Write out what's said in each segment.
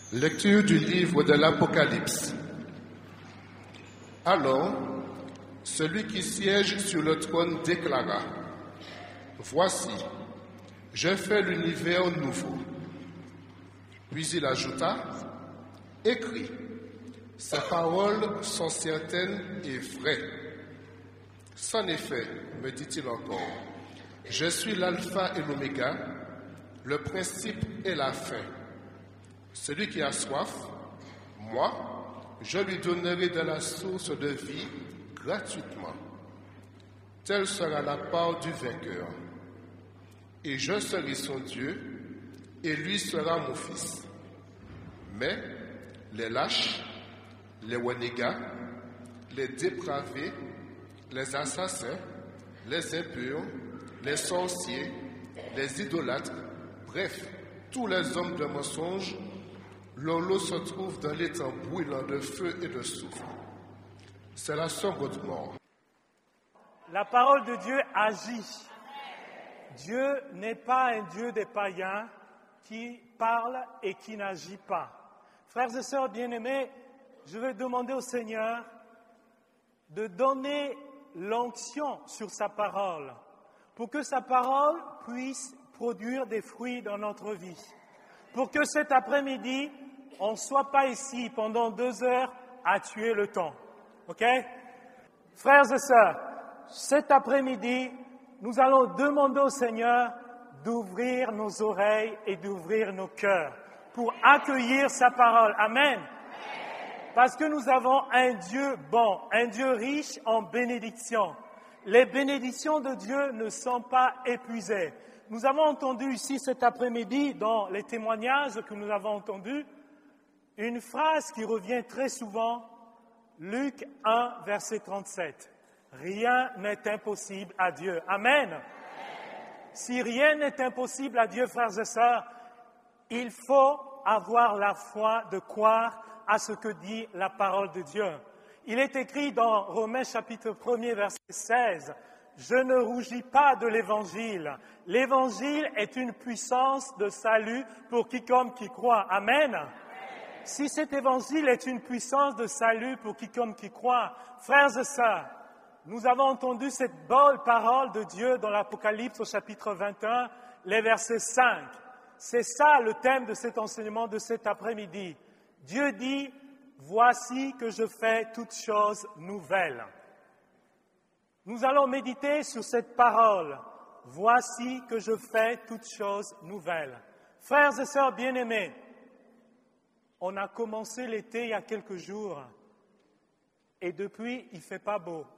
Lecture du livre de l'Apocalypse. Alors, celui qui siège sur le trône déclara : Voici, je fais l'univers nouveau. Puis il ajouta : Écris, ces paroles sont certaines et vraies. En effet, me dit-il encore, je suis l'alpha et l'oméga, le principe et la fin. Celui qui a soif, moi, je lui donnerai de la source de vie gratuitement. Telle sera la part du vainqueur. Et je serai son Dieu, et lui sera mon fils. Mais les lâches, les renégats, les dépravés, les assassins, les impurs, les sorciers, les idolâtres, bref, tous les hommes de mensonge, leur lot se trouve dans l'étang brûlant de feu et de soufre. C'est la seconde mort. La parole de Dieu agit. Dieu n'est pas un Dieu des païens qui parle et qui n'agit pas. Frères et sœurs bien-aimés, je vais demander au Seigneur de donner l'onction sur sa parole pour que sa parole puisse produire des fruits dans notre vie. Pour que cet après-midi, on ne soit pas ici pendant 2 heures à tuer le temps. OK? Frères et sœurs, cet après-midi, nous allons demander au Seigneur d'ouvrir nos oreilles et d'ouvrir nos cœurs pour accueillir sa parole. Amen. Parce que nous avons un Dieu bon, un Dieu riche en bénédictions. Les bénédictions de Dieu ne sont pas épuisées. Nous avons entendu ici cet après-midi, dans les témoignages que nous avons entendus, une phrase qui revient très souvent, Luc 1, verset 37. Rien n'est impossible à Dieu. Amen. Si rien n'est impossible à Dieu, frères et sœurs, il faut avoir la foi de croire à ce que dit la parole de Dieu. Il est écrit dans Romains chapitre 1er, verset 16, « Je ne rougis pas de l'Évangile. L'Évangile est une puissance de salut pour quiconque qui croit. » Amen. Si cet Évangile est une puissance de salut pour quiconque qui croit, frères et sœurs, nous avons entendu cette belle parole de Dieu dans l'Apocalypse au chapitre 21, les versets 5. C'est ça le thème de cet enseignement de cet après-midi. Dieu dit, « Voici que je fais toutes choses nouvelles. » Nous allons méditer sur cette parole. « Voici que je fais toutes choses nouvelles. » Frères et sœurs bien-aimés, on a commencé l'été il y a quelques jours et depuis, il ne fait pas beau.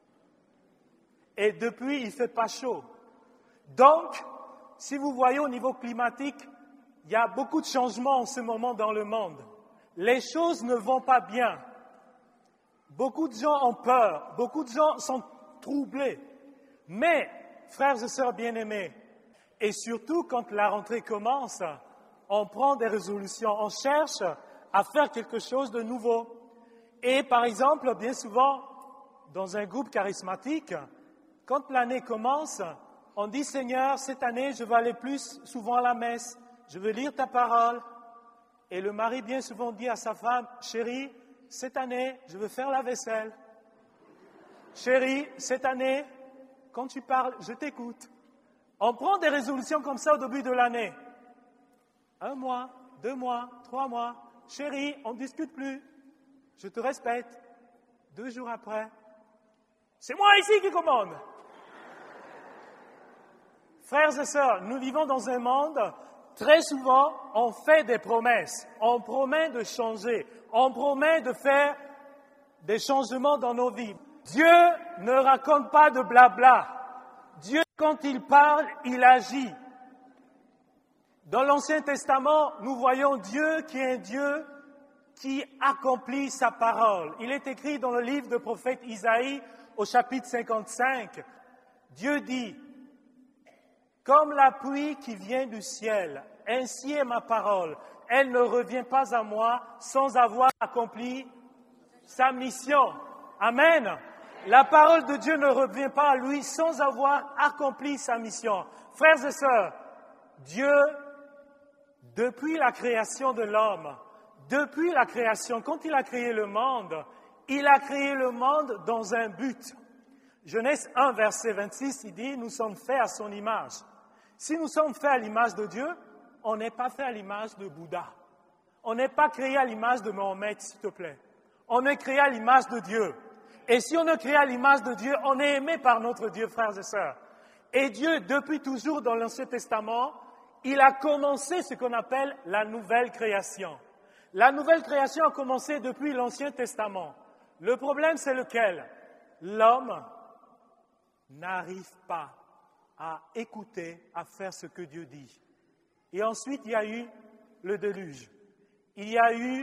Et depuis, il ne fait pas chaud. Donc, si vous voyez au niveau climatique, il y a beaucoup de changements en ce moment dans le monde. Les choses ne vont pas bien. Beaucoup de gens ont peur, beaucoup de gens sont troublés. Mais, frères et sœurs bien-aimés, et surtout quand la rentrée commence, on prend des résolutions, on cherche à faire quelque chose de nouveau. Et par exemple, bien souvent, dans un groupe charismatique, quand l'année commence, on dit « Seigneur, cette année, je vais aller plus souvent à la messe, je veux lire ta parole. » Et le mari bien souvent dit à sa femme « Chérie, cette année, je veux faire la vaisselle. Chérie, cette année, quand tu parles, je t'écoute. » On prend des résolutions comme ça au début de l'année. 1 mois, 2 mois, 3 mois. Chérie, on ne discute plus. Je te respecte. 2 jours après, c'est moi ici qui commande. Frères et sœurs, nous vivons dans un monde, très souvent, on fait des promesses. On promet de changer. On promet de faire des changements dans nos vies. Dieu ne raconte pas de blabla. Dieu, quand il parle, il agit. Dans l'Ancien Testament, nous voyons Dieu qui est un Dieu qui accomplit sa parole. Il est écrit dans le livre du prophète Isaïe, au chapitre 55, Dieu dit, « Comme la pluie qui vient du ciel, ainsi est ma parole. Elle ne revient pas à moi sans avoir accompli sa mission. » Amen. La parole de Dieu ne revient pas à lui sans avoir accompli sa mission. Frères et sœurs, Dieu, depuis la création de l'homme, depuis la création, quand il a créé le monde dans un but. Genèse 1, verset 26, il dit « Nous sommes faits à son image ». Si nous sommes faits à l'image de Dieu, on n'est pas fait à l'image de Bouddha. On n'est pas créé à l'image de Mohamed, s'il te plaît. On est créé à l'image de Dieu. Et si on est créé à l'image de Dieu, on est aimé par notre Dieu, frères et sœurs. Et Dieu, depuis toujours dans l'Ancien Testament, il a commencé ce qu'on appelle la nouvelle création. La nouvelle création a commencé depuis l'Ancien Testament. Le problème, c'est lequel? L'homme n'arrive pas à écouter, à faire ce que Dieu dit. Et ensuite, il y a eu le déluge. Il y a eu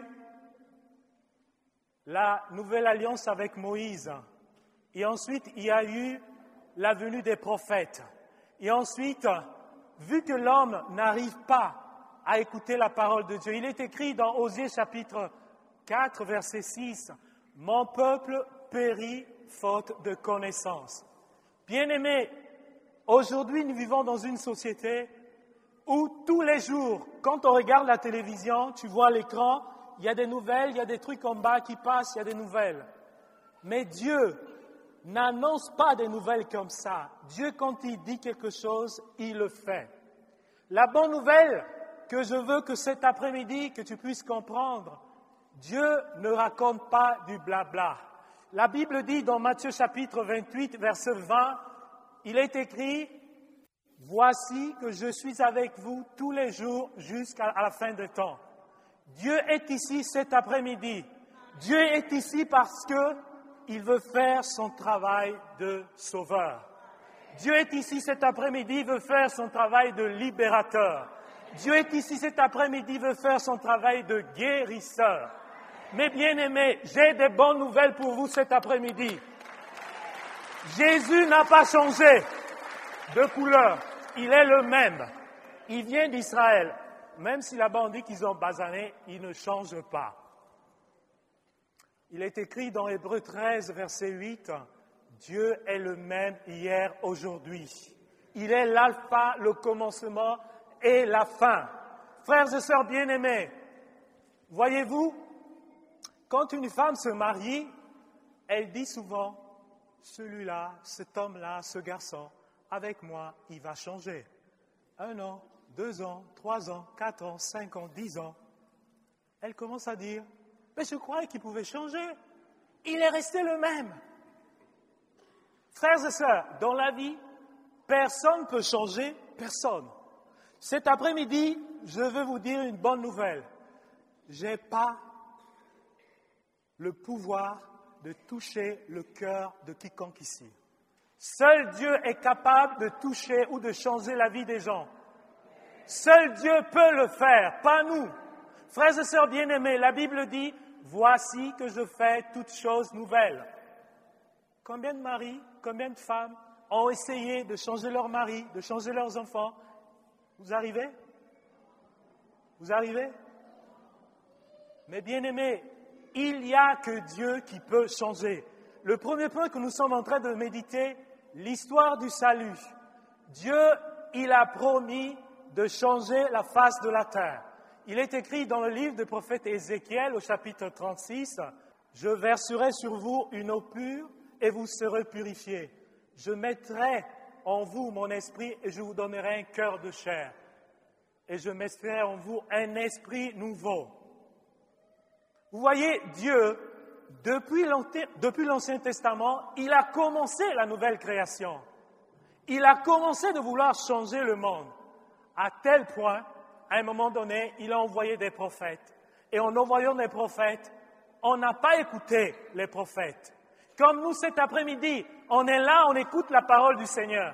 la nouvelle alliance avec Moïse. Et ensuite, il y a eu la venue des prophètes. Et ensuite, vu que l'homme n'arrive pas à écouter la parole de Dieu, il est écrit dans Osée chapitre 4, verset 6, « Mon peuple périt faute de connaissance. » Bien-aimés, aujourd'hui, nous vivons dans une société où tous les jours, quand on regarde la télévision, tu vois l'écran, il y a des nouvelles, il y a des trucs en bas qui passent, il y a des nouvelles. Mais Dieu n'annonce pas des nouvelles comme ça. Dieu, quand il dit quelque chose, il le fait. La bonne nouvelle que je veux que cet après-midi, que tu puisses comprendre, Dieu ne raconte pas du blabla. La Bible dit dans Matthieu chapitre 28, verset 20, il est écrit « Voici que je suis avec vous tous les jours jusqu'à la fin des temps. » Dieu est ici cet après-midi. Dieu est ici parce qu'il veut faire son travail de sauveur. Dieu est ici cet après-midi, il veut faire son travail de libérateur. Dieu est ici cet après-midi, il veut faire son travail de guérisseur. Mes bien-aimés, j'ai des bonnes nouvelles pour vous cet après-midi. Jésus n'a pas changé de couleur. Il est le même. Il vient d'Israël. Même si là-bas on dit qu'ils ont basané, il ne change pas. Il est écrit dans Hébreux 13, verset 8, « Dieu est le même hier, aujourd'hui. Il est l'alpha, le commencement et la fin. » Frères et sœurs bien-aimés, voyez-vous, quand une femme se marie, elle dit souvent, « Celui-là, cet homme-là, ce garçon, avec moi, il va changer. » 1 an, 2 ans, 3 ans, 4 ans, 5 ans, 10 ans. Elle commence à dire, « Mais je croyais qu'il pouvait changer. Il est resté le même. » Frères et sœurs, dans la vie, personne ne peut changer, personne. Cet après-midi, je veux vous dire une bonne nouvelle. Je n'ai pas le pouvoir de toucher le cœur de quiconque ici. Seul Dieu est capable de toucher ou de changer la vie des gens. Seul Dieu peut le faire, pas nous. Frères et sœurs bien-aimés, la Bible dit « Voici que je fais toutes choses nouvelles ». Combien de maris, combien de femmes ont essayé de changer leur mari, de changer leurs enfants? Vous arrivez? Vous arrivez? Mais bien-aimés, il n'y a que Dieu qui peut changer. Le premier point que nous sommes en train de méditer, l'histoire du salut. Dieu, il a promis de changer la face de la terre. Il est écrit dans le livre du prophète Ézéchiel au chapitre 36, « Je verserai sur vous une eau pure et vous serez purifiés. Je mettrai en vous mon esprit et je vous donnerai un cœur de chair. Et je mettrai en vous un esprit nouveau. » Vous voyez, Dieu, depuis l'Ancien Testament, il a commencé la nouvelle création. Il a commencé de vouloir changer le monde. À tel point, à un moment donné, il a envoyé des prophètes. Et en envoyant des prophètes, on n'a pas écouté les prophètes. Comme nous cet après-midi, on est là, on écoute la parole du Seigneur.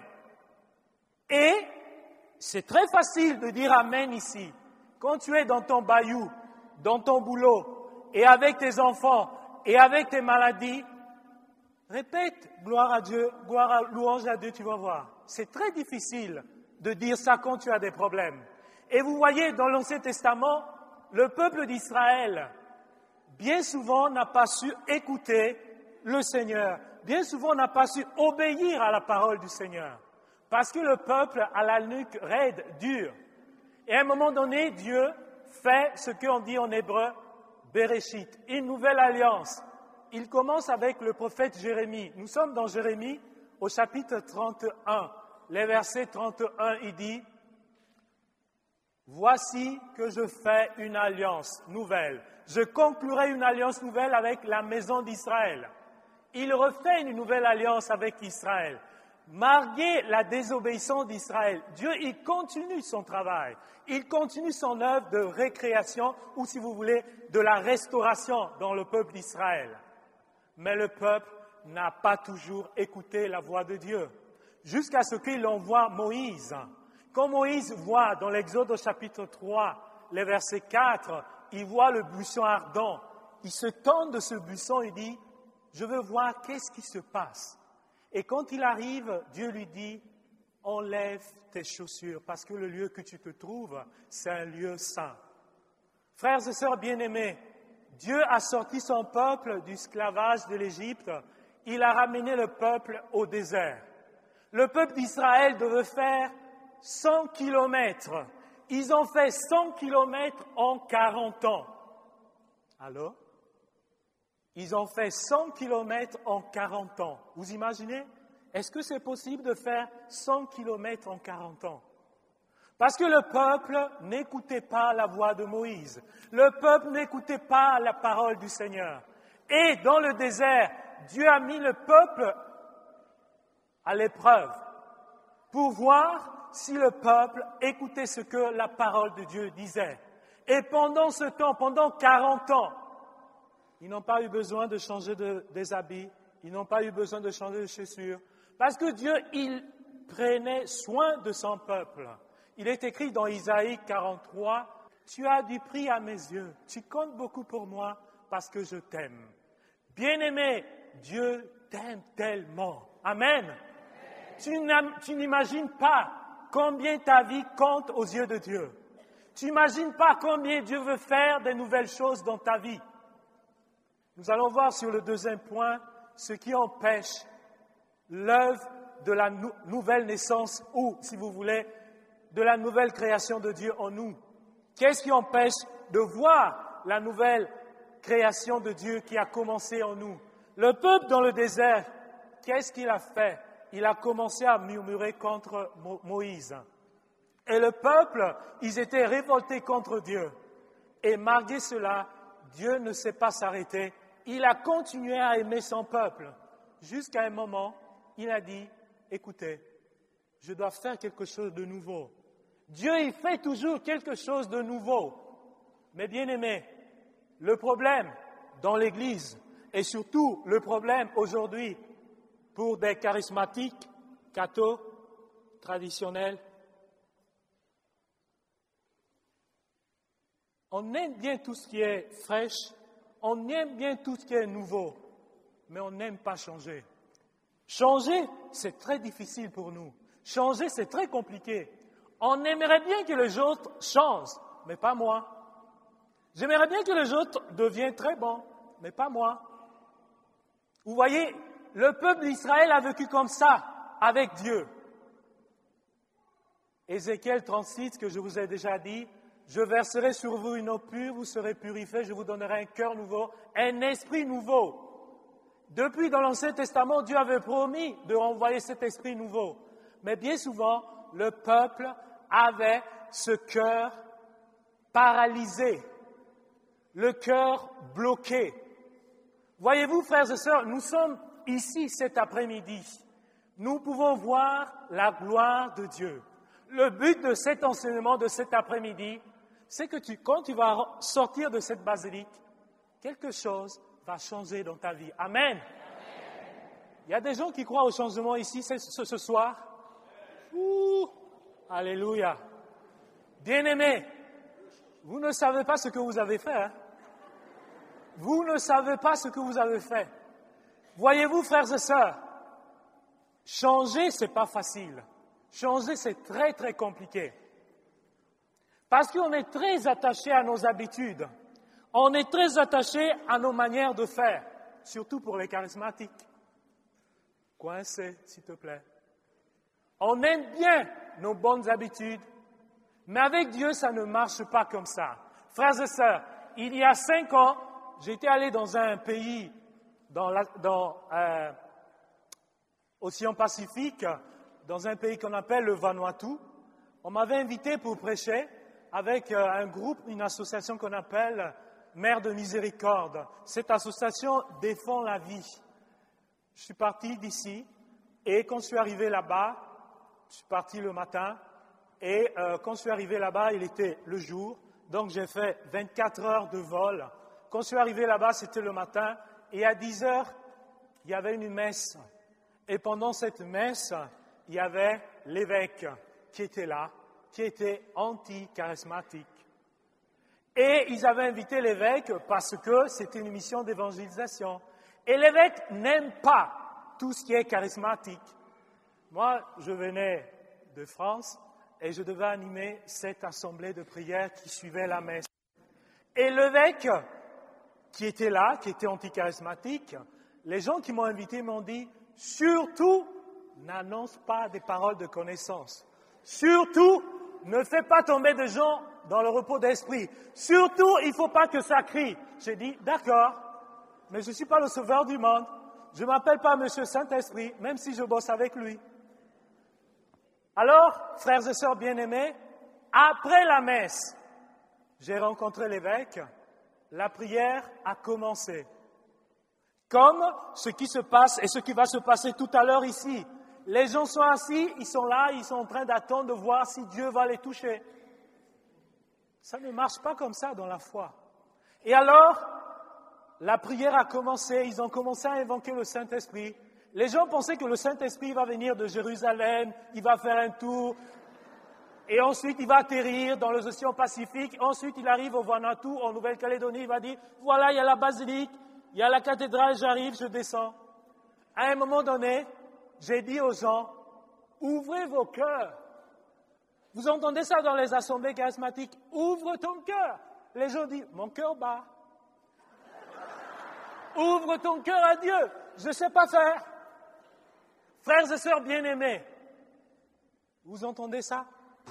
Et c'est très facile de dire Amen ici. Quand tu es dans ton bayou, dans ton boulot, et avec tes enfants, et avec tes maladies, répète gloire à Dieu, louange à Dieu, tu vas voir. C'est très difficile de dire ça quand tu as des problèmes. Et vous voyez, dans l'Ancien Testament, le peuple d'Israël, bien souvent, n'a pas su écouter le Seigneur. Bien souvent, n'a pas su obéir à la parole du Seigneur. Parce que le peuple a la nuque raide, dure. Et à un moment donné, Dieu fait ce qu'on dit en hébreu, Bereshit, une nouvelle alliance. Il commence avec le prophète Jérémie. Nous sommes dans Jérémie au chapitre 31. Les versets 31, il dit « Voici que je fais une alliance nouvelle. Je conclurai une alliance nouvelle avec la maison d'Israël. » Il refait une nouvelle alliance avec Israël. Malgré la désobéissance d'Israël, Dieu, il continue son travail. Il continue son œuvre de récréation ou, si vous voulez, de la restauration dans le peuple d'Israël. Mais le peuple n'a pas toujours écouté la voix de Dieu, jusqu'à ce qu'il envoie Moïse. Quand Moïse voit dans l'Exode au chapitre 3, les versets 4, il voit le buisson ardent. Il se tend de ce buisson et dit « Je veux voir qu'est-ce qui se passe. » Et quand il arrive, Dieu lui dit « Enlève tes chaussures, parce que le lieu que tu te trouves, c'est un lieu saint. » Frères et sœurs bien-aimés, Dieu a sorti son peuple du esclavage de l'Égypte. Il a ramené le peuple au désert. Le peuple d'Israël devait faire 100 kilomètres. Ils ont fait 100 kilomètres en 40 ans. Alors, ils ont fait 100 kilomètres en 40 ans. Vous imaginez? Est-ce que c'est possible de faire 100 kilomètres en 40 ans? Parce que le peuple n'écoutait pas la voix de Moïse. Le peuple n'écoutait pas la parole du Seigneur. Et dans le désert, Dieu a mis le peuple à l'épreuve pour voir si le peuple écoutait ce que la parole de Dieu disait. Et pendant ce temps, pendant 40 ans, ils n'ont pas eu besoin de changer des habits, ils n'ont pas eu besoin de changer de chaussures, parce que Dieu, il prenait soin de son peuple. Il est écrit dans Isaïe 43, « Tu as du prix à mes yeux, tu comptes beaucoup pour moi parce que je t'aime. » Bien-aimé, Dieu t'aime tellement. Amen. Tu n'imagines pas combien ta vie compte aux yeux de Dieu. Tu n'imagines pas combien Dieu veut faire de nouvelles choses dans ta vie. Nous allons voir sur le deuxième point ce qui empêche l'œuvre de la nouvelle naissance ou, si vous voulez, de la nouvelle création de Dieu en nous. Qu'est-ce qui empêche de voir la nouvelle création de Dieu qui a commencé en nous? Le peuple dans le désert, qu'est-ce qu'il a fait? Il a commencé à murmurer contre Moïse. Et le peuple, ils étaient révoltés contre Dieu. Et malgré cela, Dieu ne s'est pas s'arrêter. Il a continué à aimer son peuple. Jusqu'à un moment, il a dit, écoutez, je dois faire quelque chose de nouveau. Dieu, il fait toujours quelque chose de nouveau. Mais bien aimé, le problème dans l'Église, et surtout le problème aujourd'hui pour des charismatiques, cathos, traditionnels, on aime bien tout ce qui est fraîche, on aime bien tout ce qui est nouveau, mais on n'aime pas changer. Changer, c'est très difficile pour nous. Changer, c'est très compliqué. On aimerait bien que les autres changent, mais pas moi. J'aimerais bien que les autres deviennent très bons, mais pas moi. Vous voyez, le peuple d'Israël a vécu comme ça, avec Dieu. Ézéchiel 36, que je vous ai déjà dit, « Je verserai sur vous une eau pure, vous serez purifiés, je vous donnerai un cœur nouveau, un esprit nouveau. » Depuis, dans l'Ancien Testament, Dieu avait promis de renvoyer cet esprit nouveau. Mais bien souvent, le peuple avait ce cœur paralysé, le cœur bloqué. Voyez-vous, frères et sœurs, nous sommes ici cet après-midi. Nous pouvons voir la gloire de Dieu. Le but de cet enseignement de cet après-midi, c'est que quand tu vas sortir de cette basilique, quelque chose va changer dans ta vie. Amen. Il y a des gens qui croient au changement ici ce soir. Ouh, alléluia. Bien-aimés, vous ne savez pas ce que vous avez fait. Hein? Vous ne savez pas ce que vous avez fait. Voyez-vous, frères et sœurs, changer, c'est pas facile. Changer, c'est très, très compliqué. Parce qu'on est très attaché à nos habitudes. On est très attaché à nos manières de faire, surtout pour les charismatiques. Coincez, s'il te plaît. On aime bien nos bonnes habitudes, mais avec Dieu, ça ne marche pas comme ça. Frères et sœurs, il y a 5 ans, j'étais allé dans un pays, dans l'océan Pacifique, dans un pays qu'on appelle le Vanuatu. On m'avait invité pour prêcher avec un groupe, une association qu'on appelle Mère de Miséricorde. Cette association défend la vie. Je suis parti d'ici et quand je suis arrivé là-bas, je suis parti le matin et quand je suis arrivé là-bas, il était le jour. Donc j'ai fait 24 heures de vol. Quand je suis arrivé là-bas, c'était le matin et à 10 heures, il y avait une messe. Et pendant cette messe, il y avait l'évêque qui était là, qui était anti-charismatique. Et ils avaient invité l'évêque parce que c'était une mission d'évangélisation. Et l'évêque n'aime pas tout ce qui est charismatique. Moi, je venais de France et je devais animer cette assemblée de prière qui suivait la messe. Et l'évêque qui était là, qui était anti-charismatique, les gens qui m'ont invité m'ont dit « Surtout, n'annonce pas des paroles de connaissance. Surtout, ne fais pas tomber des gens dans le repos d'esprit. Surtout, il ne faut pas que ça crie. » J'ai dit « D'accord, mais je ne suis pas le sauveur du monde. Je ne m'appelle pas Monsieur Saint-Esprit, même si je bosse avec lui. » Alors, frères et sœurs bien-aimés, après la messe, j'ai rencontré l'évêque, la prière a commencé. Comme ce qui se passe et ce qui va se passer tout à l'heure ici. Les gens sont assis, ils sont là, ils sont en train d'attendre de voir si Dieu va les toucher. Ça ne marche pas comme ça dans la foi. Et alors, la prière a commencé, ils ont commencé à invoquer le Saint-Esprit. Les gens pensaient que le Saint-Esprit va venir de Jérusalem, il va faire un tour, et ensuite il va atterrir dans l'océan Pacifique, ensuite il arrive au Vanuatu, en Nouvelle-Calédonie, il va dire, voilà, il y a la basilique, il y a la cathédrale, j'arrive, je descends. À un moment donné, j'ai dit aux gens, ouvrez vos cœurs. Vous entendez ça dans les assemblées charismatiques, ouvre ton cœur. Les gens disent, mon cœur bat. Ouvre ton cœur à Dieu, je ne sais pas faire. Frères et sœurs bien-aimés, vous entendez ça?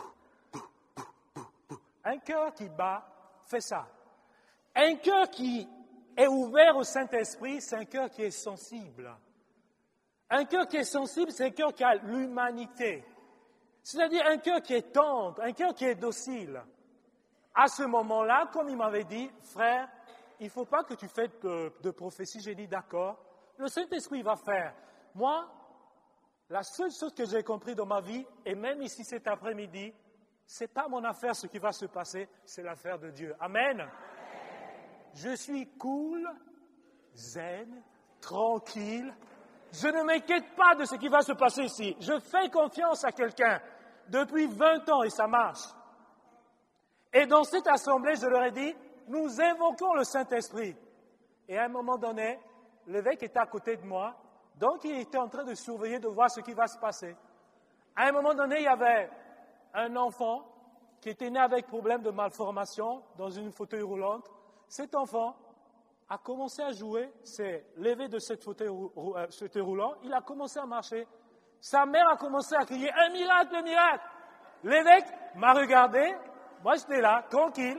Un cœur qui bat fait ça. Un cœur qui est ouvert au Saint-Esprit, c'est un cœur qui est sensible. Un cœur qui est sensible, c'est un cœur qui a l'humanité. C'est-à-dire un cœur qui est tendre, un cœur qui est docile. À ce moment-là, comme il m'avait dit, frère, il ne faut pas que tu fasses de prophétie. J'ai dit, d'accord, le Saint-Esprit va faire. Moi, la seule chose que j'ai compris dans ma vie, et même ici cet après-midi, ce n'est pas mon affaire ce qui va se passer, c'est l'affaire de Dieu. Amen. Amen. Je suis cool, zen, tranquille. Je ne m'inquiète pas de ce qui va se passer ici. Je fais confiance à quelqu'un depuis 20 ans et ça marche. Et dans cette assemblée, je leur ai dit, nous invoquons le Saint-Esprit. Et à un moment donné, l'évêque était à côté de moi, donc il était en train de surveiller, de voir ce qui va se passer. À un moment donné, il y avait un enfant qui était né avec problème de malformation dans une fauteuil roulante. Cet enfant a commencé à jouer, s'est levé de cette fauteuil roulant, il a commencé à marcher. Sa mère a commencé à crier « Un miracle, un miracle !» L'évêque m'a regardé, moi j'étais là, tranquille.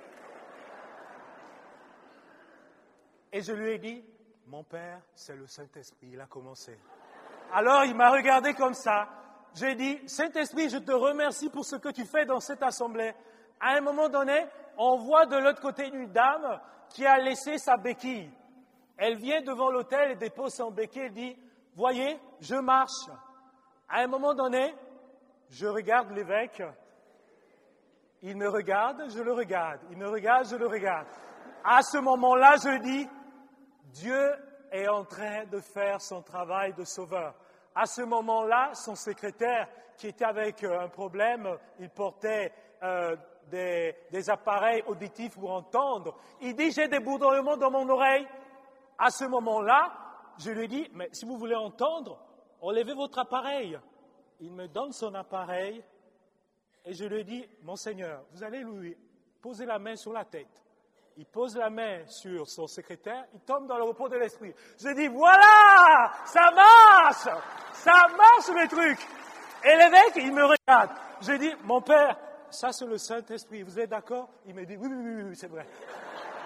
Et je lui ai dit « Mon père, c'est le Saint-Esprit, il a commencé. » Alors il m'a regardé comme ça. J'ai dit « Saint-Esprit, je te remercie pour ce que tu fais dans cette assemblée. » À un moment donné, on voit de l'autre côté une dame qui a laissé sa béquille. Elle vient devant l'autel et dépose son béquille et dit « Voyez, je marche. » À un moment donné, je regarde l'évêque. Il me regarde, je le regarde. Il me regarde, je le regarde. À ce moment-là, je dis « Dieu est en train de faire son travail de sauveur. » À ce moment-là, son secrétaire, qui était avec un problème, il portait des appareils auditifs pour entendre, il dit « J'ai des bourdonnements dans mon oreille. » À ce moment-là, je lui dis « Mais si vous voulez entendre, enlevez votre appareil. » Il me donne son appareil et je lui dis « Mon Seigneur, vous allez lui poser la main sur la tête. » Il pose la main sur son secrétaire, il tombe dans le repos de l'esprit. Je dis, voilà, ça marche le truc. Et l'évêque, il me regarde. Je dis, mon père, ça c'est le Saint-Esprit, vous êtes d'accord? Il me dit, oui, c'est vrai.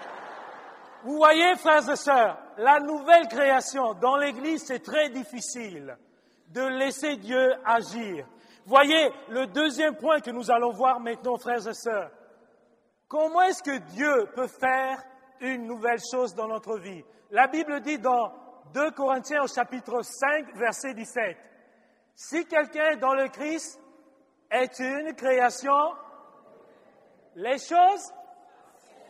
Vous voyez, frères et sœurs, la nouvelle création dans l'Église, c'est très difficile de laisser Dieu agir. Voyez, le deuxième point que nous allons voir maintenant, frères et sœurs. Comment est-ce que Dieu peut faire une nouvelle chose dans notre vie? La Bible dit dans 2 Corinthiens au chapitre 5, verset 17, « Si quelqu'un est dans le Christ, est une création, les choses sont... »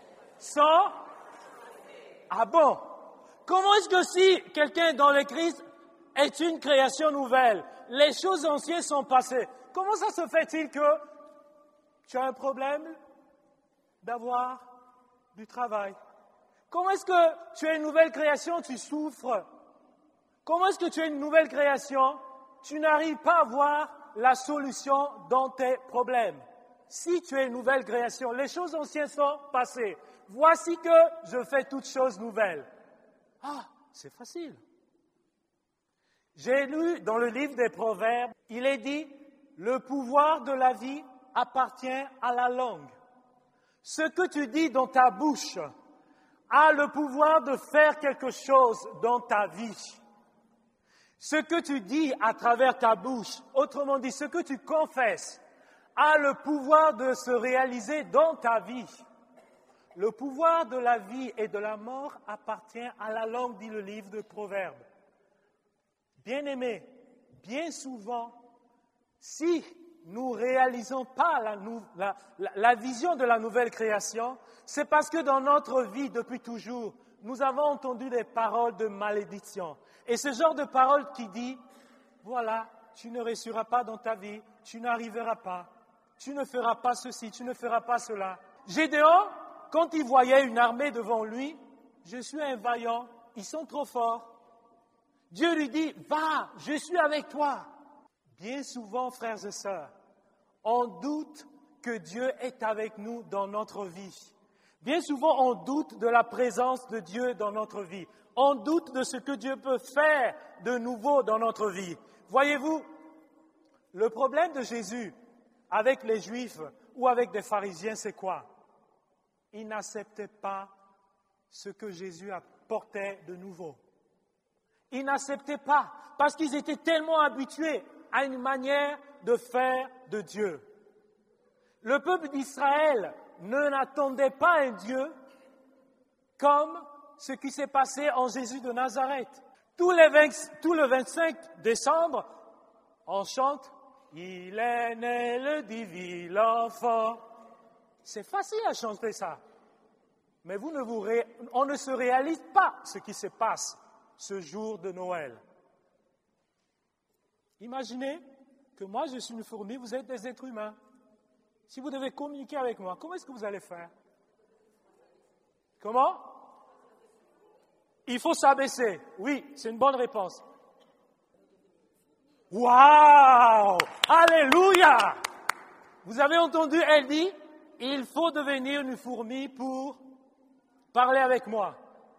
Ah bon? Comment est-ce que si quelqu'un est dans le Christ est une création nouvelle, les choses anciennes sont passées? Comment ça se fait-il que tu as un problème d'avoir du travail? Comment est-ce que tu es une nouvelle création, tu souffres? Comment est-ce que tu es une nouvelle création, tu n'arrives pas à voir la solution dans tes problèmes? Si tu es une nouvelle création, les choses anciennes sont passées. Voici que je fais toutes choses nouvelles. Ah, c'est facile. J'ai lu dans le livre des Proverbes, il est dit, le pouvoir de la vie appartient à la langue. Ce que tu dis dans ta bouche a le pouvoir de faire quelque chose dans ta vie. Ce que tu dis à travers ta bouche, autrement dit, ce que tu confesses, a le pouvoir de se réaliser dans ta vie. Le pouvoir de la vie et de la mort appartient à la langue, dit le livre de Proverbes. Bien-aimés, bien souvent, si nous ne réalisons pas la vision de la nouvelle création, c'est parce que dans notre vie, depuis toujours, nous avons entendu des paroles de malédiction. Et ce genre de paroles qui dit, voilà, tu ne réussiras pas dans ta vie, tu n'arriveras pas, tu ne feras pas ceci, tu ne feras pas cela. Gédéon, quand il voyait une armée devant lui, je suis un vaillant, ils sont trop forts. Dieu lui dit, va, je suis avec toi. Bien souvent, frères et sœurs, on doute que Dieu est avec nous dans notre vie. Bien souvent, on doute de la présence de Dieu dans notre vie. On doute de ce que Dieu peut faire de nouveau dans notre vie. Voyez-vous, le problème de Jésus avec les Juifs ou avec des pharisiens, c'est quoi? Ils n'acceptaient pas ce que Jésus apportait de nouveau. Ils n'acceptaient pas parce qu'ils étaient tellement habitués à une manière de faire de Dieu. Le peuple d'Israël n'attendait pas un Dieu comme ce qui s'est passé en Jésus de Nazareth. Tout le 25 décembre, on chante « Il est né le divin enfant ». C'est facile à chanter ça. Mais on ne se réalise pas ce qui se passe ce jour de Noël. Imaginez que moi je suis une fourmi, vous êtes des êtres humains. Si vous devez communiquer avec moi, comment est-ce que vous allez faire? Comment? Il faut s'abaisser. Oui, c'est une bonne réponse. Waouh! Alléluia! Vous avez entendu, elle dit, il faut devenir une fourmi pour parler avec moi.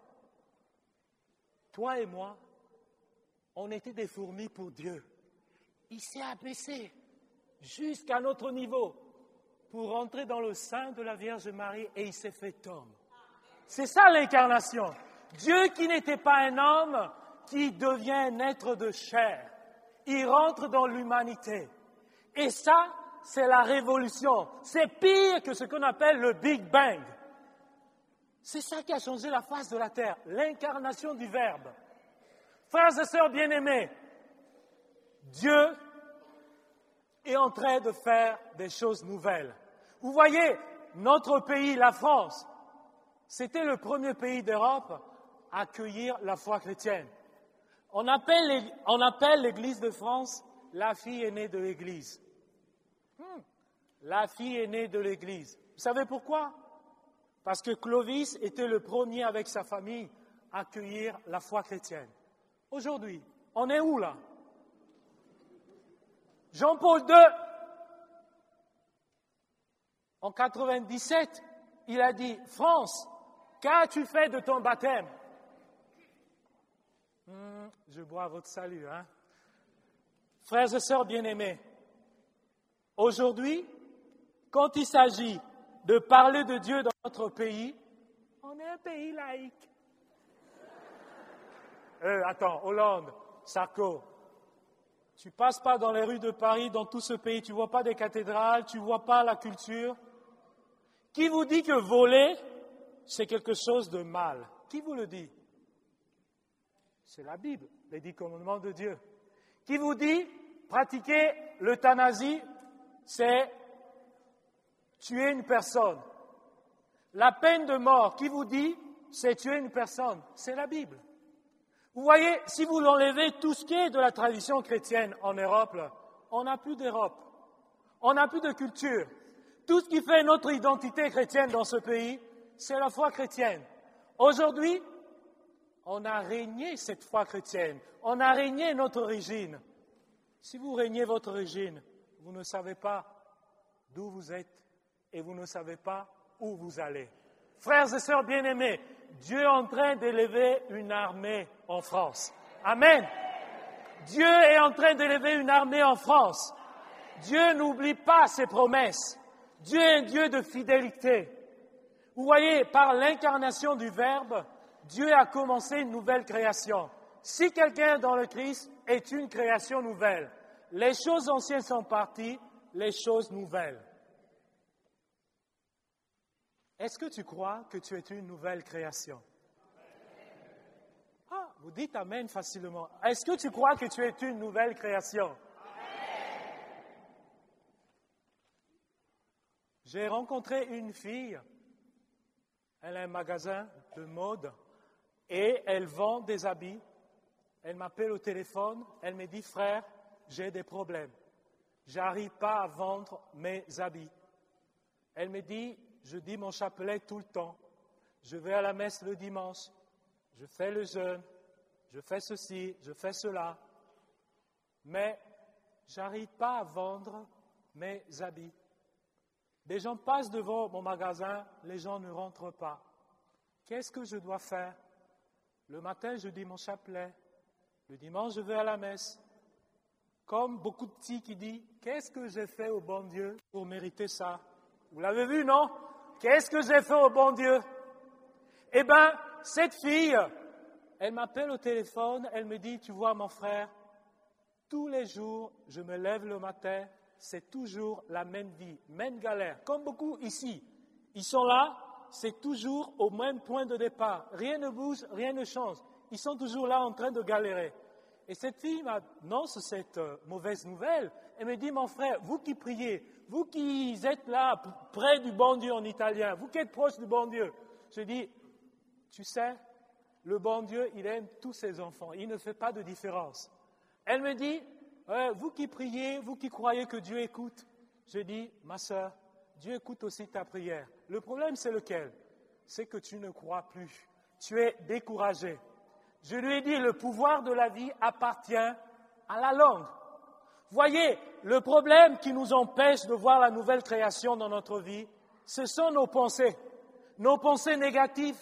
Toi et moi, on était des fourmis pour Dieu. Il s'est abaissé jusqu'à notre niveau pour rentrer dans le sein de la Vierge Marie et il s'est fait homme. C'est ça l'incarnation. Dieu qui n'était pas un homme, qui devient un être de chair. Il rentre dans l'humanité. Et ça, c'est la révolution. C'est pire que ce qu'on appelle le Big Bang. C'est ça qui a changé la face de la terre, l'incarnation du Verbe. Frères et sœurs bien-aimés, Dieu est en train de faire des choses nouvelles. Vous voyez, notre pays, la France, c'était le premier pays d'Europe à accueillir la foi chrétienne. On appelle l'Église de France la fille aînée de l'Église. La fille aînée de l'Église. Vous savez pourquoi? Parce que Clovis était le premier avec sa famille à accueillir la foi chrétienne. Aujourd'hui, on est où là? Jean-Paul II, en 97, il a dit « France, qu'as-tu fait de ton baptême ?» Je bois votre salut, hein? Frères et sœurs bien-aimés, aujourd'hui, quand il s'agit de parler de Dieu dans notre pays, On est un pays laïque. Attends, Hollande, Sarko, tu passes pas dans les rues de Paris, dans tout ce pays, tu vois pas des cathédrales, tu vois pas la culture. Qui vous dit que voler, c'est quelque chose de mal? Qui vous le dit? C'est la Bible, les 10 commandements de Dieu. Qui vous dit pratiquer l'euthanasie, c'est tuer une personne? La peine de mort, qui vous dit c'est tuer une personne? C'est la Bible. Vous voyez, si vous enlevez tout ce qui est de la tradition chrétienne en Europe, on n'a plus d'Europe. On n'a plus de culture. Tout ce qui fait notre identité chrétienne dans ce pays, c'est la foi chrétienne. Aujourd'hui, on a régné cette foi chrétienne. On a régné notre origine. Si vous régnez votre origine, vous ne savez pas d'où vous êtes et vous ne savez pas où vous allez. Frères et sœurs bien-aimés, Dieu est en train d'élever une armée en France. Amen. Dieu est en train d'élever une armée en France. Dieu n'oublie pas ses promesses. Dieu est un Dieu de fidélité. Vous voyez, par l'incarnation du Verbe, Dieu a commencé une nouvelle création. Si quelqu'un dans le Christ est une création nouvelle, les choses anciennes sont parties, les choses nouvelles. Est-ce que tu crois que tu es une nouvelle création? Ah, vous dites Amen facilement. Est-ce que tu crois que tu es une nouvelle création? J'ai rencontré une fille, elle a un magasin de mode et elle vend des habits. Elle m'appelle au téléphone, elle me dit « Frère, j'ai des problèmes. J'arrive pas à vendre mes habits. » Elle me dit « Je dis mon chapelet tout le temps. Je vais à la messe le dimanche. Je fais le jeûne. Je fais ceci, je fais cela. Mais j'arrive pas à vendre mes habits. Des gens passent devant mon magasin, les gens ne rentrent pas. Qu'est-ce que je dois faire? Le matin, je dis mon chapelet. Le dimanche, je vais à la messe. Comme beaucoup de petits qui disent, qu'est-ce que j'ai fait au bon Dieu pour mériter ça? Vous l'avez vu, non? Qu'est-ce que j'ai fait au bon Dieu? Eh bien, cette fille, elle m'appelle au téléphone, elle me dit, tu vois mon frère, tous les jours, je me lève le matin, c'est toujours la même vie, même galère. Comme beaucoup ici, ils sont là, c'est toujours au même point de départ. Rien ne bouge, rien ne change. Ils sont toujours là en train de galérer. Et cette fille m'annonce cette mauvaise nouvelle. Elle me dit, mon frère, vous qui priez, vous qui êtes là, près du bon Dieu en italien, vous qui êtes proche du bon Dieu. Je dis, tu sais, le bon Dieu, il aime tous ses enfants. Il ne fait pas de différence. Elle me dit, vous qui priez, vous qui croyez que Dieu écoute. Je dis, ma sœur, Dieu écoute aussi ta prière. Le problème, c'est lequel? C'est que tu ne crois plus. Tu es découragé. Je lui ai dit, le pouvoir de la vie appartient à la langue. Voyez, le problème qui nous empêche de voir la nouvelle création dans notre vie, ce sont nos pensées négatives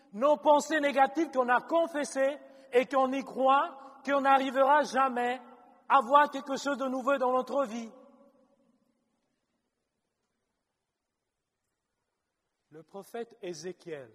qu'on a confessées et qu'on y croit, qu'on n'arrivera jamais à voir quelque chose de nouveau dans notre vie. Le prophète Ézéchiel,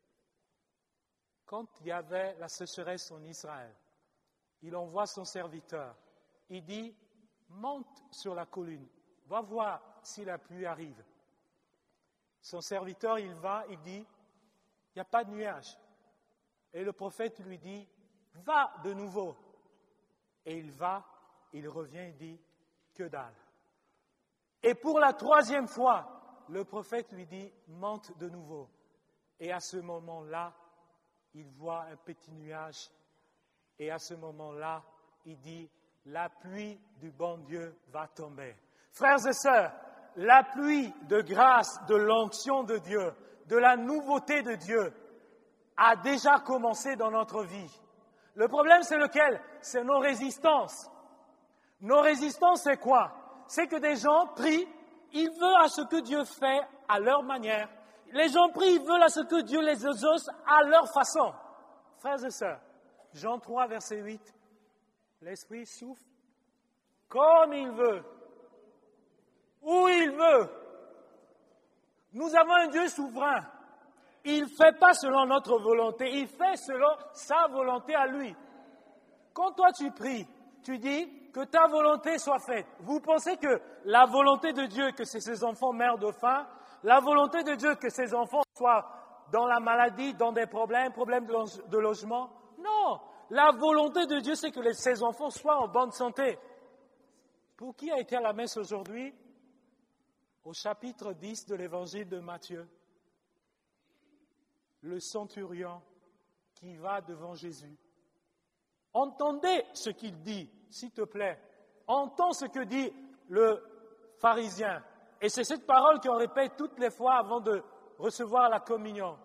quand il y avait la sécheresse en Israël, il envoie son serviteur. Il dit, monte sur la colline, va voir si la pluie arrive. Son serviteur, il va, il dit, il n'y a pas de nuage. Et le prophète lui dit, va de nouveau. Et il va, il revient, il dit, que dalle. Et pour la 3e fois, le prophète lui dit, monte de nouveau. Et à ce moment-là, il voit un petit nuage. Et à ce moment-là, il dit, la pluie du bon Dieu va tomber. Frères et sœurs, la pluie de grâce, de l'onction de Dieu, de la nouveauté de Dieu, a déjà commencé dans notre vie. Le problème, c'est lequel? C'est nos résistances. Nos résistances, c'est quoi? C'est que des gens prient, ils veulent à ce que Dieu fait à leur manière. Les gens prient, ils veulent à ce que Dieu les exauce à leur façon. Frères et sœurs, Jean 3, verset 8, l'Esprit souffle comme il veut, où il veut. Nous avons un Dieu souverain. Il ne fait pas selon notre volonté, il fait selon sa volonté à lui. Quand toi tu pries, tu dis que ta volonté soit faite. Vous pensez que la volonté de Dieu, que c'est ses enfants meurent de faim, la volonté de Dieu, que ses enfants soient dans la maladie, dans des problèmes de logement? Non, la volonté de Dieu, c'est que ses enfants soient en bonne santé. Pour qui a été à la messe aujourd'hui? Au chapitre 10 de l'évangile de Matthieu. Le centurion qui va devant Jésus. Entendez ce qu'il dit, s'il te plaît. Entends ce que dit le pharisien. Et c'est cette parole qu'on répète toutes les fois avant de recevoir la communion.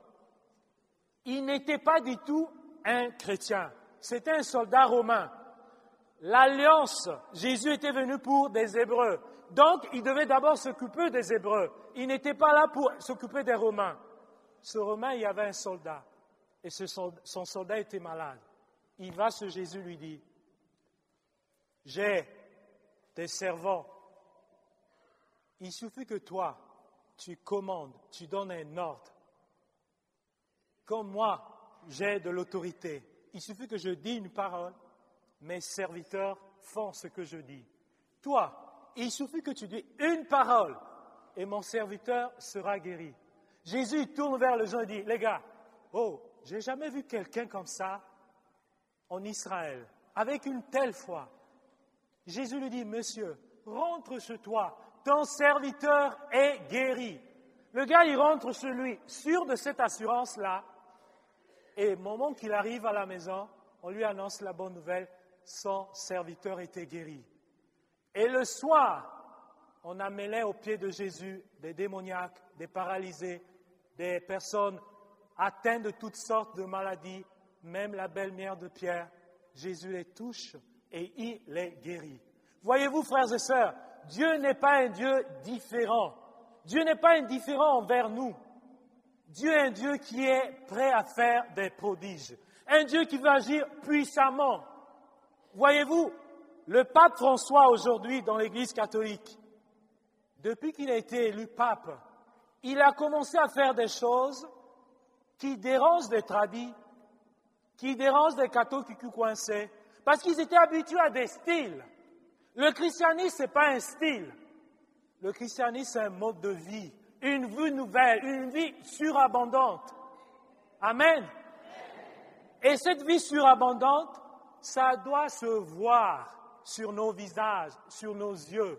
Il n'était pas du tout un chrétien. C'était un soldat romain. L'alliance, Jésus était venu pour des Hébreux. Donc, il devait d'abord s'occuper des Hébreux. Il n'était pas là pour s'occuper des Romains. Ce Romain, il y avait un soldat. Et son soldat était malade. Il va sur Jésus, lui dit, « J'ai des servants. Il suffit que toi, tu commandes, tu donnes un ordre. Comme moi, j'ai de l'autorité. Il suffit que je dise une parole, mes serviteurs font ce que je dis. Toi, il suffit que tu dis une parole et mon serviteur sera guéri. » Jésus tourne vers les gens et dit, « Les gars, j'ai jamais vu quelqu'un comme ça en Israël, avec une telle foi. » Jésus lui dit, « Monsieur, rentre chez toi, ton serviteur est guéri. » Le gars, il rentre chez lui, sûr de cette assurance-là, et au moment qu'il arrive à la maison, on lui annonce la bonne nouvelle, son serviteur était guéri. Et le soir, on amenait aux pieds de Jésus des démoniaques, des paralysés, des personnes atteintes de toutes sortes de maladies, même la belle-mère de Pierre. Jésus les touche et il les guérit. Voyez-vous, frères et sœurs, Dieu n'est pas un Dieu différent. Dieu n'est pas indifférent envers nous. Dieu est un Dieu qui est prêt à faire des prodiges. Un Dieu qui veut agir puissamment. Voyez-vous, le pape François aujourd'hui dans l'Église catholique, depuis qu'il a été élu pape, il a commencé à faire des choses qui dérangent des tradis, qui dérangent des catholiques coincés, parce qu'ils étaient habitués à des styles. Le christianisme, ce n'est pas un style. Le christianisme, c'est un mode de vie, une vie nouvelle, une vie surabondante. Amen. Et cette vie surabondante, ça doit se voir sur nos visages, sur nos yeux.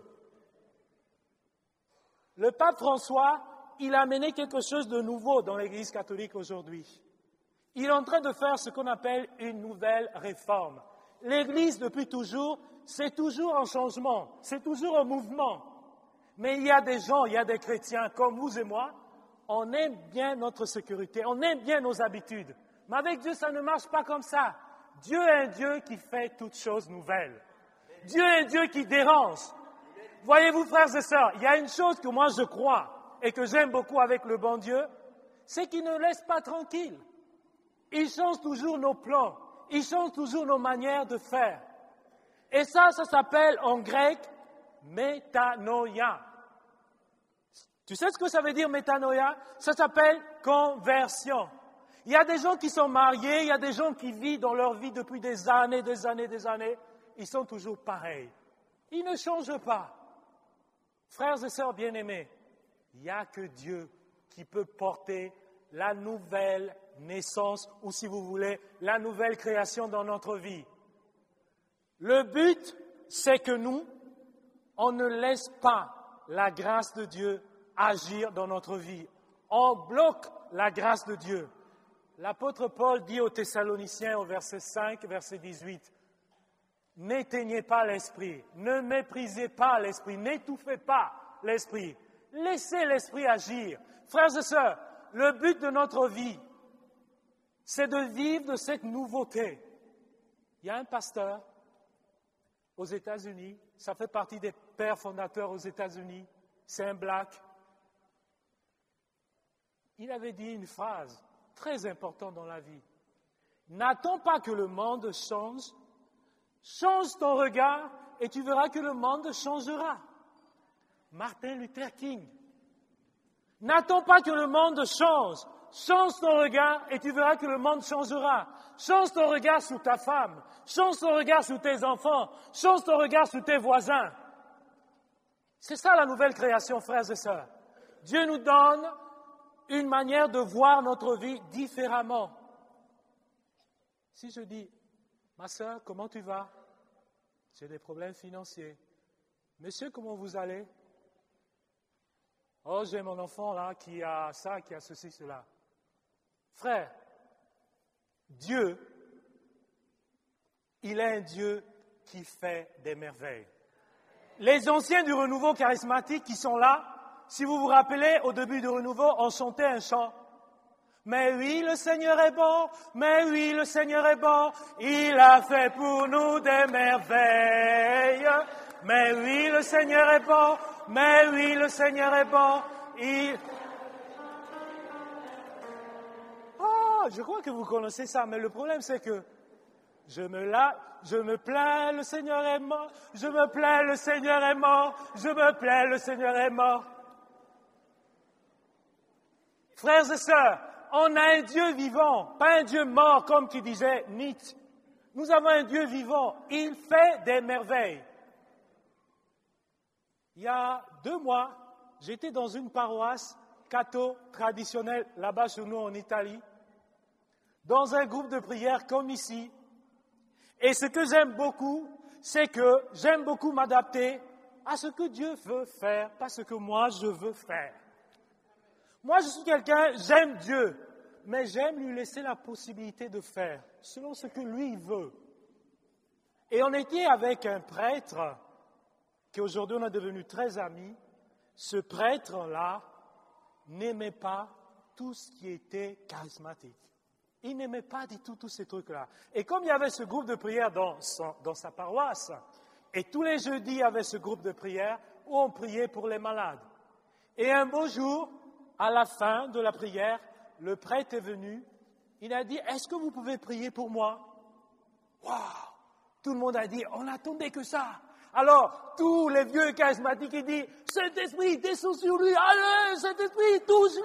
Le pape François, il a amené quelque chose de nouveau dans l'Église catholique aujourd'hui. Il est en train de faire ce qu'on appelle une nouvelle réforme. L'Église, depuis toujours, c'est toujours en changement, c'est toujours en mouvement. Mais il y a des gens, il y a des chrétiens comme vous et moi, on aime bien notre sécurité, on aime bien nos habitudes. Mais avec Dieu, ça ne marche pas comme ça. Dieu est un Dieu qui fait toutes choses nouvelles. Dieu est un Dieu qui dérange. Voyez-vous, frères et sœurs, il y a une chose que moi je crois et que j'aime beaucoup avec le bon Dieu, c'est qu'il ne laisse pas tranquille. Il change toujours nos plans, il change toujours nos manières de faire. Et ça s'appelle en grec métanoïa. Tu sais ce que ça veut dire métanoïa? Ça s'appelle conversion. Il y a des gens qui sont mariés, il y a des gens qui vivent dans leur vie depuis des années, ils sont toujours pareils. Ils ne changent pas. Frères et sœurs bien-aimés, il n'y a que Dieu qui peut porter la nouvelle naissance, ou si vous voulez, la nouvelle création dans notre vie. Le but, c'est que nous, on ne laisse pas la grâce de Dieu agir dans notre vie. On bloque la grâce de Dieu. L'apôtre Paul dit aux Thessaloniciens au verset 5, verset 18, « N'éteignez pas l'esprit, ne méprisez pas l'esprit, n'étouffez pas l'esprit, laissez l'esprit agir. » Frères et sœurs, le but de notre vie, c'est de vivre de cette nouveauté. Il y a un pasteur aux États-Unis, ça fait partie des pères fondateurs aux États-Unis, c'est un black. Il avait dit une phrase très importante dans la vie. N'attends pas que le monde change, change ton regard et tu verras que le monde changera. Martin Luther King. N'attends pas que le monde change, Change ton regard et tu verras que le monde changera. Change ton regard sur ta femme. Change ton regard sur tes enfants. Change ton regard sur tes voisins. C'est ça la nouvelle création, frères et sœurs. Dieu nous donne une manière de voir notre vie différemment. Si je dis, ma sœur, comment tu vas? J'ai des problèmes financiers. Monsieur, comment vous allez? Oh, j'ai mon enfant là qui a ça, qui a ceci, cela. Frère, Dieu, il est un Dieu qui fait des merveilles. Les anciens du renouveau charismatique qui sont là, si vous vous rappelez, au début du renouveau, on chantait un chant. Mais oui, le Seigneur est bon, mais oui, le Seigneur est bon, il a fait pour nous des merveilles. Mais oui, le Seigneur est bon, mais oui, le Seigneur est bon, Oh, je crois que vous connaissez ça, mais le problème c'est que je me plains, le Seigneur est mort, je me plains, le Seigneur est mort, je me plains, le Seigneur est mort. Frères et sœurs, on a un Dieu vivant, pas un Dieu mort comme qui disait Nietzsche. Nous avons un Dieu vivant, il fait des merveilles. Il y a 2 mois, j'étais dans une paroisse catho traditionnelle là-bas chez nous en Italie, dans un groupe de prière comme ici. Et ce que j'aime beaucoup, c'est que j'aime beaucoup m'adapter à ce que Dieu veut faire, pas ce que moi je veux faire. Moi je suis quelqu'un, j'aime Dieu, mais j'aime lui laisser la possibilité de faire selon ce que lui veut. Et on était avec un prêtre qu'aujourd'hui on est devenu très amis. Ce prêtre-là n'aimait pas tout ce qui était charismatique. Il n'aimait pas du tout tous ces trucs-là. Et comme il y avait ce groupe de prière dans sa paroisse, et tous les jeudis il y avait ce groupe de prière où on priait pour les malades. Et un beau jour, à la fin de la prière, le prêtre est venu, il a dit « Est-ce que vous pouvez prier pour moi ?» Waouh! Tout le monde a dit « On n'attendait que ça !» Alors, tous les vieux charismatiques, ils disent « Saint-Esprit, descends sur lui, allez, Saint-Esprit, touche-le !»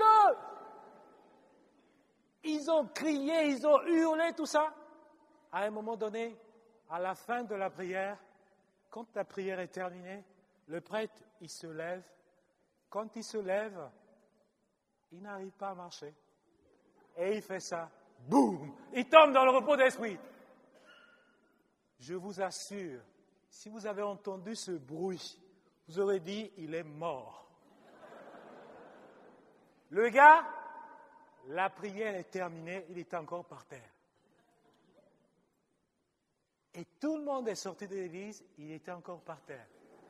Ils ont crié, ils ont hurlé, tout ça. À un moment donné, à la fin de la prière, quand la prière est terminée, le prêtre, il se lève. Quand il se lève, il n'arrive pas à marcher. Et il fait ça. Boum! Il tombe dans le repos d'esprit. Je vous assure, si vous avez entendu ce bruit, vous aurez dit, il est mort. Le gars, la prière est terminée, il est encore par terre. Et tout le monde est sorti de l'église, il était encore par terre.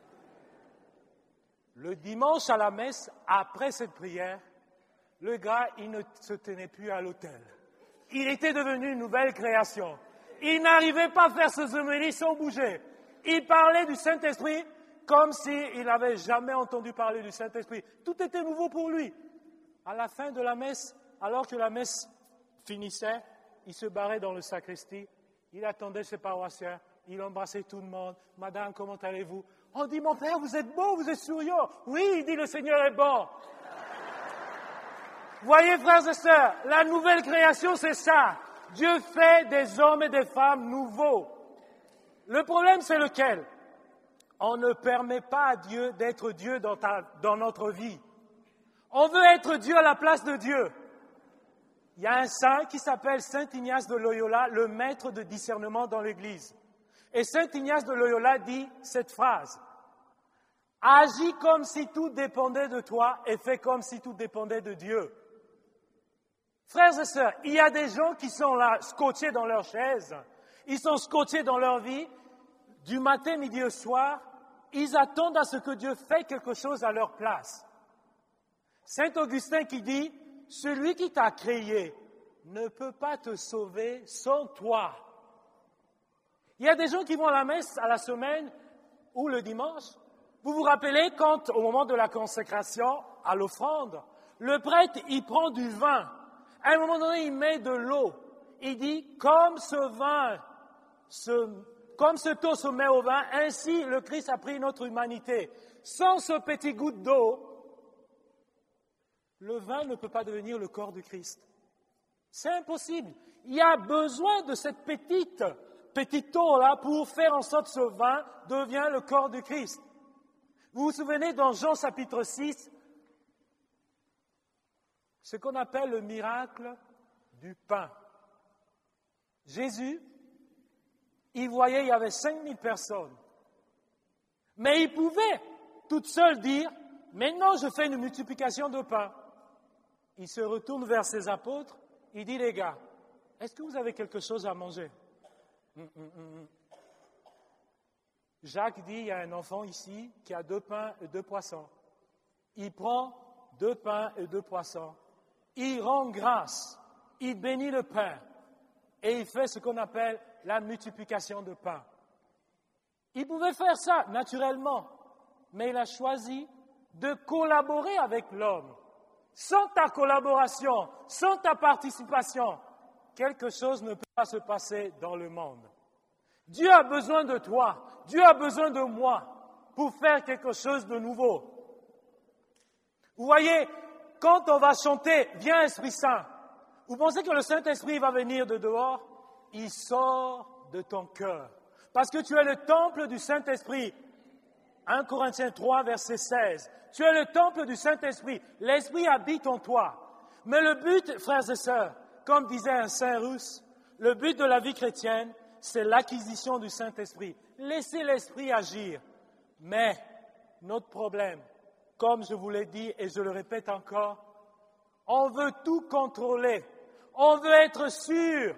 Le dimanche à la messe, après cette prière, le gars, il ne se tenait plus à l'autel. Il était devenu une nouvelle création. Il n'arrivait pas à faire ses homélies sans bouger. Il parlait du Saint-Esprit comme s'il n'avait jamais entendu parler du Saint-Esprit. Tout était nouveau pour lui. À la fin de la messe, alors que la messe finissait, il se barrait dans le sacristie, il attendait ses paroissiens, il embrassait tout le monde. « Madame, comment allez-vous » On dit « Mon père, vous êtes beau, vous êtes souriant. » « Oui, il dit « Le Seigneur est bon. » Voyez, frères et sœurs, la nouvelle création, c'est ça. Dieu fait des hommes et des femmes nouveaux. Le problème, c'est lequel? On ne permet pas à Dieu d'être Dieu dans notre vie. On veut être Dieu à la place de Dieu. Il y a un saint qui s'appelle Saint Ignace de Loyola, le maître de discernement dans l'Église. Et Saint Ignace de Loyola dit cette phrase. « Agis comme si tout dépendait de toi et fais comme si tout dépendait de Dieu. » Frères et sœurs, il y a des gens qui sont là, scotchés dans leur chaise. Ils sont scotchés dans leur vie. Du matin, midi au soir, ils attendent à ce que Dieu fasse quelque chose à leur place. Saint Augustin qui dit, « Celui qui t'a créé ne peut pas te sauver sans toi. » Il y a des gens qui vont à la messe à la semaine ou le dimanche. Vous vous rappelez quand, au moment de la consécration, à l'offrande, le prêtre, il prend du vin. À un moment donné, il met de l'eau. Il dit, comme ce taux se met au vin, ainsi le Christ a pris notre humanité. Sans ce petit goutte d'eau, le vin ne peut pas devenir le corps du Christ. C'est impossible. Il y a besoin de cette petite eau-là pour faire en sorte que ce vin devienne le corps du Christ. Vous vous souvenez dans Jean chapitre 6, ce qu'on appelle le miracle du pain. Jésus, il voyait, il y avait 5000 personnes. Mais il pouvait, toute seule, dire, maintenant je fais une multiplication de pain. Il se retourne vers ses apôtres, il dit, les gars, est-ce que vous avez quelque chose à manger? Jacques dit, il y a un enfant ici qui a 2 pains et 2 poissons. Il prend 2 pains et 2 poissons. Il rend grâce, il bénit le pain et il fait ce qu'on appelle la multiplication de pain. Il pouvait faire ça naturellement, mais il a choisi de collaborer avec l'homme. Sans ta collaboration, sans ta participation, quelque chose ne peut pas se passer dans le monde. Dieu a besoin de toi, Dieu a besoin de moi pour faire quelque chose de nouveau. Vous voyez, quand on va chanter « Viens Esprit Saint », vous pensez que le Saint-Esprit va venir de dehors? Il sort de ton cœur. Parce que tu es le temple du Saint-Esprit. 1 Corinthiens 3, verset 16. Tu es le temple du Saint-Esprit. L'Esprit habite en toi. Mais le but, frères et sœurs, comme disait un saint russe, le but de la vie chrétienne, c'est l'acquisition du Saint-Esprit. Laissez l'Esprit agir. Mais notre problème, comme je vous l'ai dit et je le répète encore, on veut tout contrôler. On veut être sûr.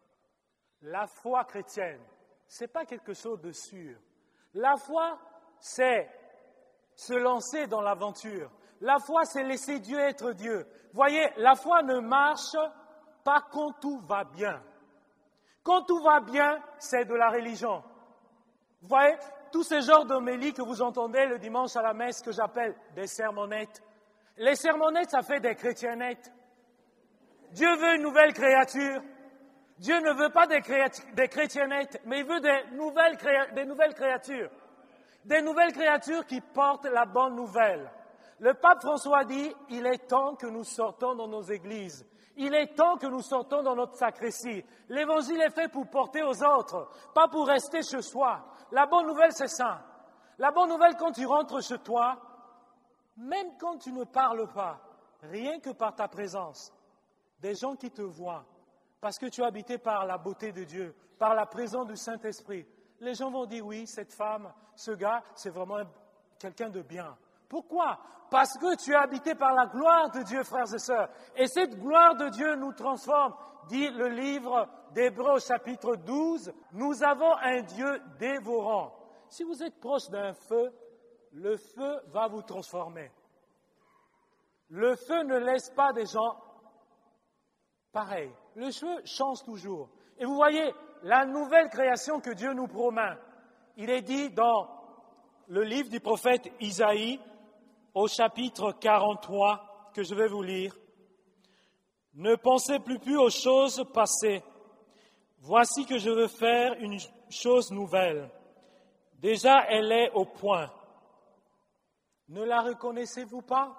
La foi chrétienne, ce n'est pas quelque chose de sûr. La foi, c'est se lancer dans l'aventure. La foi, c'est laisser Dieu être Dieu. Voyez, la foi ne marche pas quand tout va bien. Quand tout va bien, c'est de la religion. Vous voyez, tous ces genres d'homélies que vous entendez le dimanche à la messe, que j'appelle des sermonnettes. Les sermonnettes, ça fait des chrétiennettes. Dieu veut une nouvelle créature. Dieu ne veut pas des chrétiennettes, mais il veut des nouvelles créatures. Des nouvelles créatures qui portent la bonne nouvelle. Le pape François dit, il est temps que nous sortons dans nos églises. Il est temps que nous sortons dans notre sacristie. L'évangile est fait pour porter aux autres, pas pour rester chez soi. La bonne nouvelle, c'est ça. La bonne nouvelle, quand tu rentres chez toi, même quand tu ne parles pas, rien que par ta présence, des gens qui te voient, parce que tu es habité par la beauté de Dieu, par la présence du Saint-Esprit, les gens vont dire, oui, cette femme, ce gars, c'est vraiment quelqu'un de bien. Pourquoi? Parce que tu es habité par la gloire de Dieu, frères et sœurs. Et cette gloire de Dieu nous transforme. Dit le livre d'Hébreux, chapitre 12, nous avons un Dieu dévorant. Si vous êtes proche d'un feu, le feu va vous transformer. Le feu ne laisse pas des gens pareils. Le feu change toujours. Et vous voyez, la nouvelle création que Dieu nous promet, il est dit dans le livre du prophète Isaïe, au chapitre 43, que je vais vous lire. « Ne pensez plus aux choses passées. Voici que je veux faire une chose nouvelle. Déjà, elle est au point. Ne la reconnaissez-vous pas?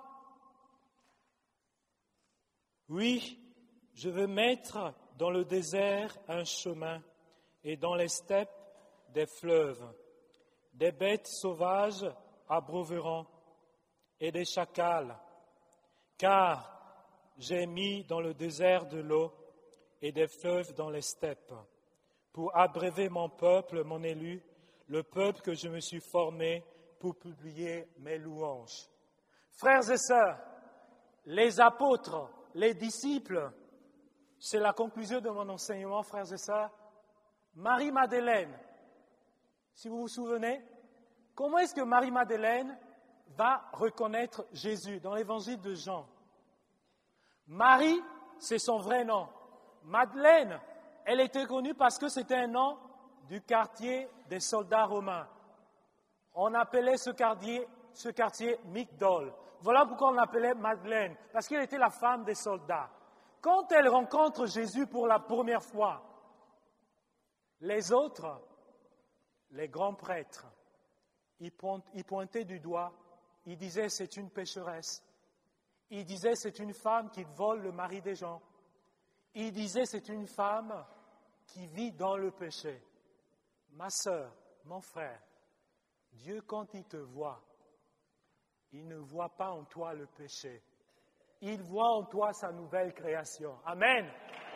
Oui, je veux mettre dans le désert un chemin et dans les steppes des fleuves. Des bêtes sauvages abreuveront et des chacals, car j'ai mis dans le désert de l'eau et des fleuves dans les steppes, pour abreuver mon peuple, mon élu, le peuple que je me suis formé pour publier mes louanges. » Frères et sœurs, les apôtres, les disciples, c'est la conclusion de mon enseignement, frères et sœurs. Marie-Madeleine, si vous vous souvenez, comment est-ce que Marie-Madeleine va reconnaître Jésus dans l'évangile de Jean? Marie, c'est son vrai nom. Madeleine, elle était connue parce que c'était un nom du quartier des soldats romains. On appelait ce quartier Migdol. Voilà pourquoi on l'appelait Madeleine, parce qu'elle était la femme des soldats. Quand elle rencontre Jésus pour la première fois, les autres, les grands prêtres, ils pointaient du doigt, ils disaient c'est une pécheresse, ils disaient c'est une femme qui vole le mari des gens, Il disait, c'est une femme qui vit dans le péché. Ma sœur, mon frère, Dieu, quand il te voit, il ne voit pas en toi le péché. Il voit en toi sa nouvelle création. Amen.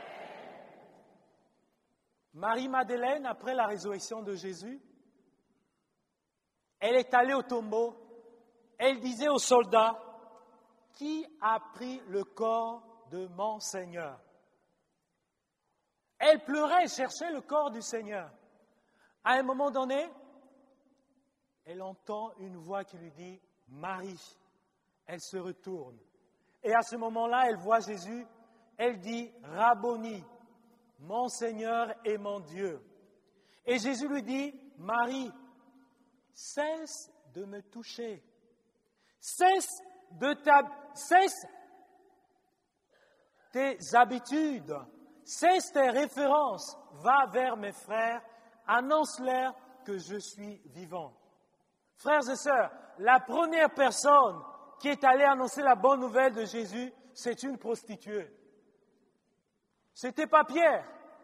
Marie-Madeleine, après la résurrection de Jésus, elle est allée au tombeau. Elle disait aux soldats, « Qui a pris le corps de mon Seigneur ?» Elle pleurait, elle cherchait le corps du Seigneur. À un moment donné, elle entend une voix qui lui dit « Marie ». Elle se retourne. Et à ce moment-là, elle voit Jésus. Elle dit « Rabboni, mon Seigneur et mon Dieu ». Et Jésus lui dit « Marie, cesse de me toucher. Cesse tes habitudes. Cesse tes références. Va vers mes frères. Annonce-leur que je suis vivant. » Frères et sœurs, la première personne qui est allée annoncer la bonne nouvelle de Jésus, c'est une prostituée. C'était pas Pierre.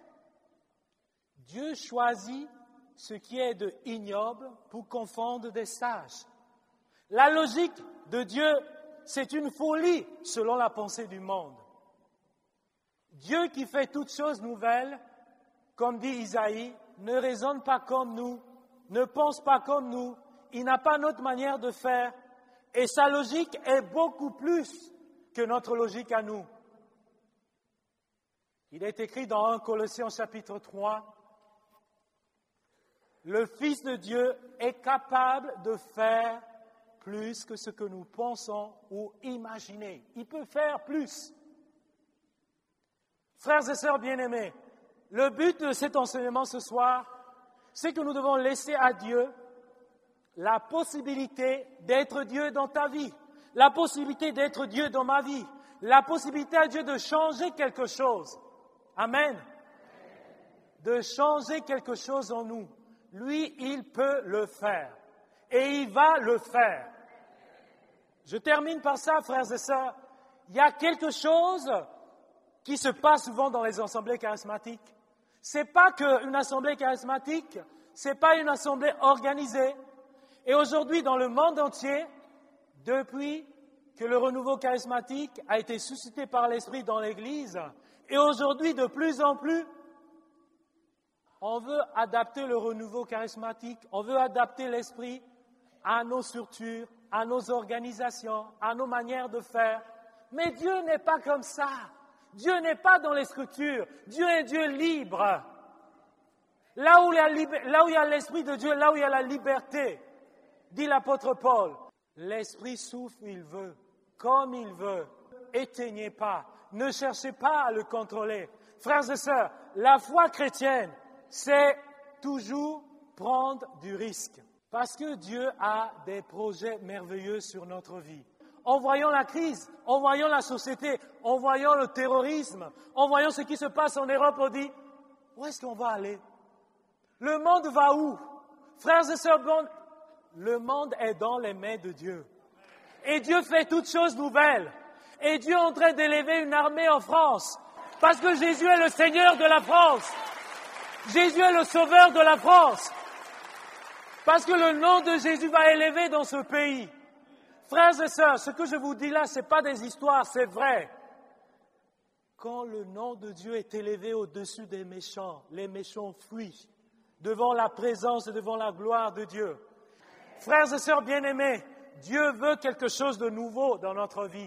Dieu choisit ce qui est de ignoble pour confondre des sages. La logique de Dieu, c'est une folie selon la pensée du monde. Dieu qui fait toutes choses nouvelles, comme dit Isaïe, ne raisonne pas comme nous, ne pense pas comme nous, il n'a pas notre manière de faire, et sa logique est beaucoup plus que notre logique à nous. Il est écrit dans 1 Colossiens chapitre 3, « Le Fils de Dieu est capable de faire plus que ce que nous pensons ou imaginons. » Il peut faire plus. Frères et sœurs bien-aimés, le but de cet enseignement ce soir, c'est que nous devons laisser à Dieu la possibilité d'être Dieu dans ta vie, la possibilité d'être Dieu dans ma vie, la possibilité à Dieu de changer quelque chose. Amen. De changer quelque chose en nous. Lui, il peut le faire. Et il va le faire. Je termine par ça, frères et sœurs. Il y a quelque chose qui se passe souvent dans les assemblées charismatiques. C'est pas qu'une assemblée charismatique, c'est pas une assemblée organisée. Et aujourd'hui, dans le monde entier, depuis que le renouveau charismatique a été suscité par l'Esprit dans l'Église, et aujourd'hui, de plus en plus, on veut adapter le renouveau charismatique, on veut adapter l'Esprit à nos structures, à nos organisations, à nos manières de faire. Mais Dieu n'est pas comme ça. Dieu n'est pas dans les structures. Dieu est Dieu libre. Là où il y a l'Esprit de Dieu, là où il y a la liberté, dit l'apôtre Paul, l'Esprit souffle, il veut, comme il veut. Éteignez pas, ne cherchez pas à le contrôler. Frères et sœurs, la foi chrétienne, c'est toujours prendre du risque. Parce que Dieu a des projets merveilleux sur notre vie. En voyant la crise, en voyant la société, en voyant le terrorisme, en voyant ce qui se passe en Europe, on dit, où est-ce qu'on va aller? Le monde va où? Frères et sœurs, le monde est dans les mains de Dieu. Et Dieu fait toutes choses nouvelles. Et Dieu est en train d'élever une armée en France. Parce que Jésus est le Seigneur de la France. Jésus est le Sauveur de la France. Parce que le nom de Jésus va élever dans ce pays. Frères et sœurs, ce que je vous dis là, ce n'est pas des histoires, c'est vrai. Quand le nom de Dieu est élevé au-dessus des méchants, les méchants fuient devant la présence et devant la gloire de Dieu. Frères et sœurs bien-aimés, Dieu veut quelque chose de nouveau dans notre vie.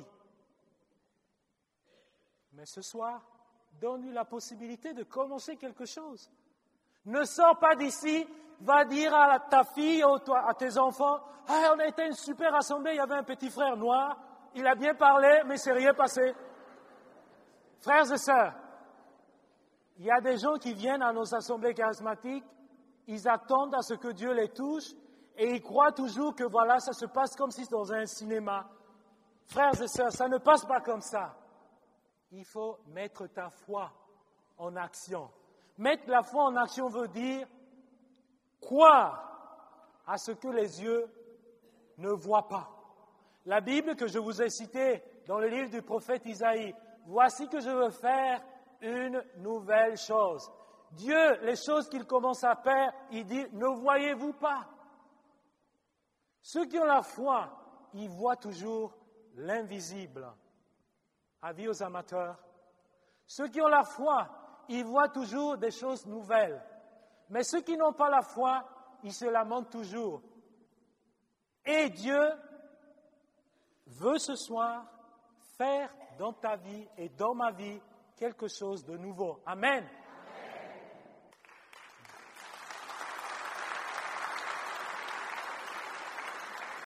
Mais ce soir, donne-lui la possibilité de commencer quelque chose. Ne sors pas d'ici, va dire à ta fille ou à tes enfants, « Ah, on a été une super assemblée, il y avait un petit frère noir, il a bien parlé, mais c'est rien passé. » Frères et sœurs, il y a des gens qui viennent à nos assemblées charismatiques, ils attendent à ce que Dieu les touche et ils croient toujours que voilà, ça se passe comme si c'était dans un cinéma. Frères et sœurs, ça ne passe pas comme ça. Il faut mettre ta foi en action. Mettre la foi en action veut dire croire à ce que les yeux ne voient pas. La Bible que je vous ai citée dans le livre du prophète Isaïe, « Voici que je veux faire une nouvelle chose. Dieu, les choses qu'il commence à faire, il dit, ne voyez-vous pas? Ceux qui ont la foi, ils voient toujours l'invisible. Avis aux amateurs. Ceux qui ont la foi, ils voient toujours des choses nouvelles. Mais ceux qui n'ont pas la foi, ils se lamentent toujours. Et Dieu veut ce soir faire dans ta vie et dans ma vie quelque chose de nouveau. Amen.